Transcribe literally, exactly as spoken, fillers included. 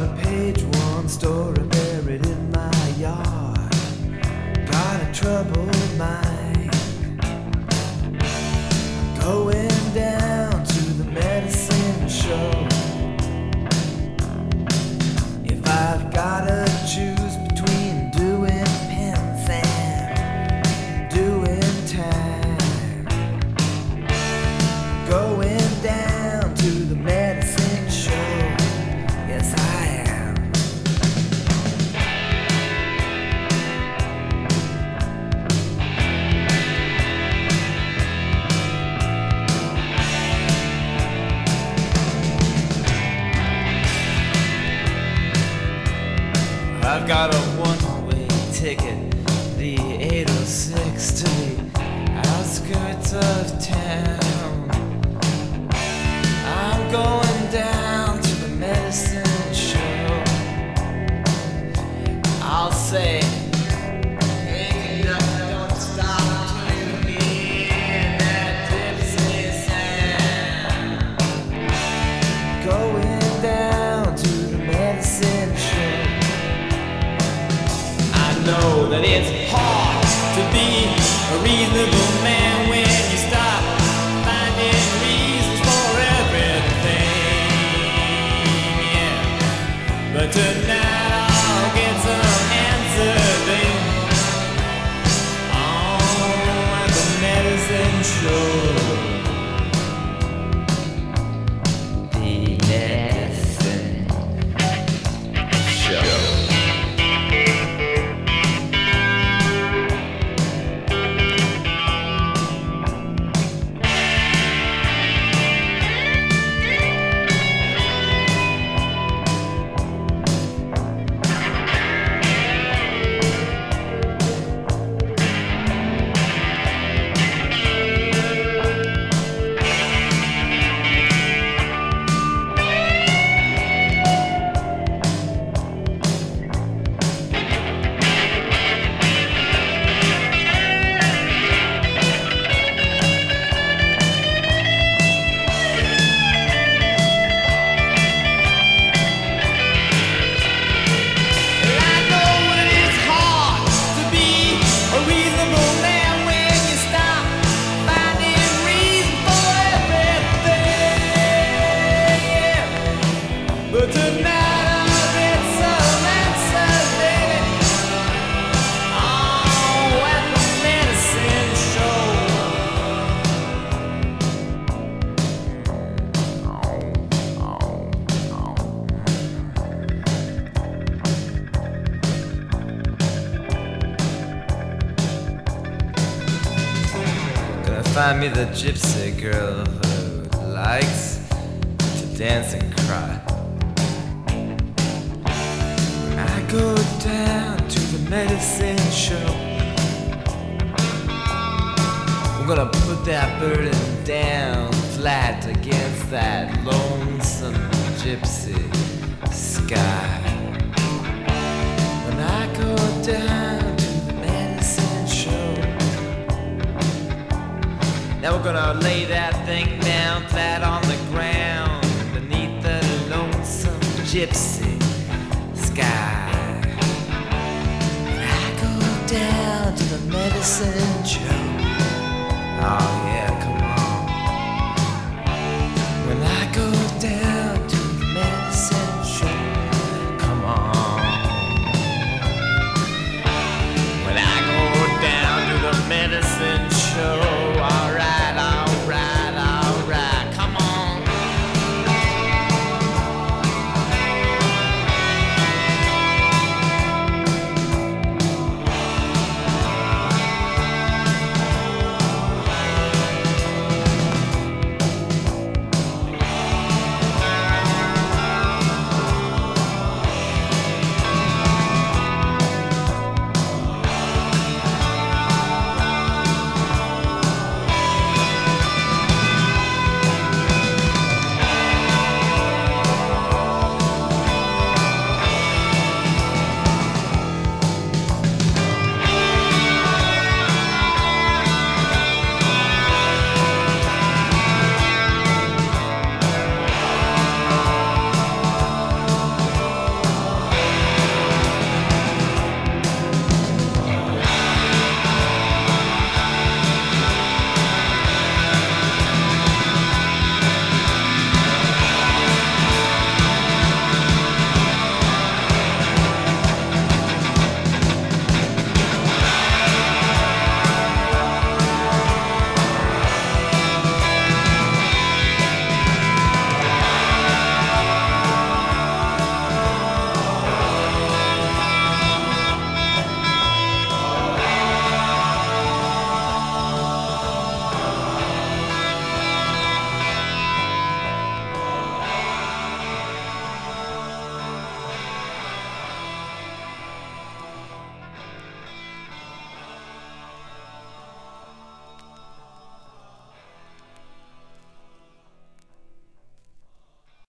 Got a page one story buried in my yard. Got a troubled mind. Going down to the medicine show. If I've gotta choose between doing pens and doing time, going down to the medicine show. Yes, I am. I've got a one-way ticket, the eight oh six to the outskirts of town. I'm going down to the medicine show. I'll say, hey, conductor, don't stop until you hear that gypsy sound. Going down to the medicine show. I know that it's hard to be a reasonable man when you stop finding reasons for everything. Yeah. But tonight I'll get some answers, babe. Oh, at the medicine show. The medicine show. Find me the gypsy girl who likes to dance and cry. When I go down to the medicine show, I'm gonna put that burden down flat against that lonesome gypsy sky. When I go down to the medicine show, now we're gonna lay that thing down flat on the ground beneath the lonesome gypsy sky. When I go down to the medicine show, oh yeah, come